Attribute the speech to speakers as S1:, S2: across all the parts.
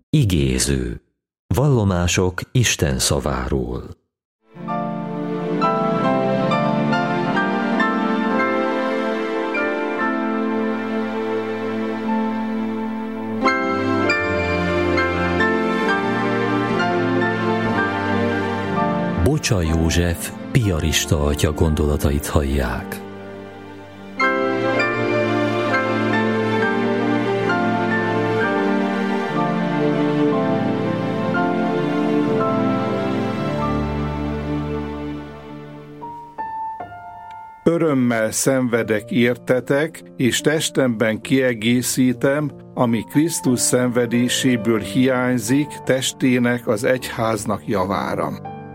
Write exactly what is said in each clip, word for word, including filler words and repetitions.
S1: Igéző. Vallomások Isten szaváról. Bocsa József piarista atya gondolatait hallják.
S2: Örömmel szenvedek értetek, és testemben kiegészítem, ami Krisztus szenvedéséből hiányzik testének az egyháznak javára.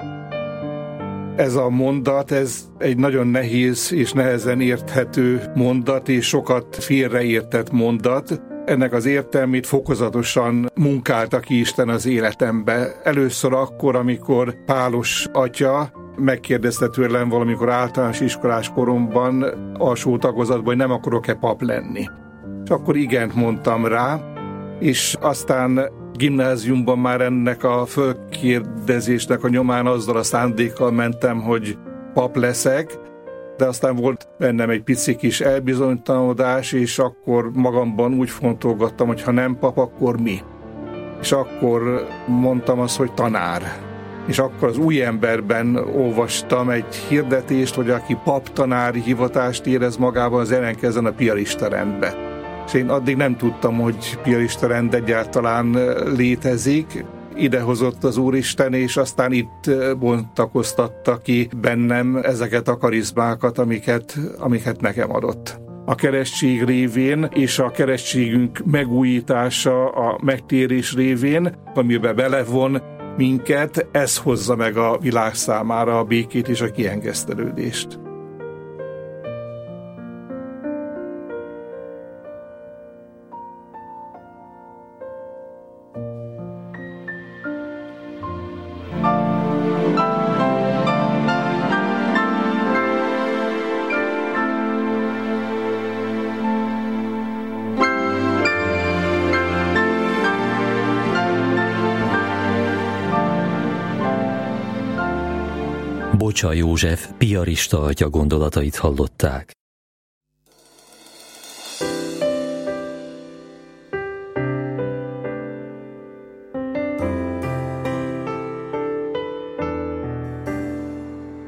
S2: Ez a mondat, ez egy nagyon nehéz és nehezen érthető mondat, és sokat félreértett mondat. Ennek az értelmét fokozatosan munkálta ki Isten az életembe. Először akkor, amikor Pálos atya megkérdezte tőlem valamikor általános iskolás koromban, alsó tagozatban, hogy nem akarok-e pap lenni. És akkor igent mondtam rá, és aztán gimnáziumban már ennek a fölkérdezésnek a nyomán azzal a szándékkal mentem, hogy pap leszek, de aztán volt bennem egy pici kis elbizonytalanodás, és akkor magamban úgy fontolgattam, hogy ha nem pap, akkor mi? És akkor mondtam azt, hogy tanár. És akkor az Új Emberben olvastam egy hirdetést, hogy aki paptanári hivatást érez magában, az ellenkezzen a piarista rendbe. És én addig nem tudtam, hogy piarista rend egyáltalán létezik. Idehozott az Úristen, és aztán itt bontakoztatta ki bennem ezeket a karizmákat, amiket, amiket nekem adott. A keresztség révén és a keresztségünk megújítása a megtérés révén, amiben belevon minket, ez hozza meg a világ számára a békét és a kiengesztelődést.
S1: Bocsa József piarista atya gondolatait hallották.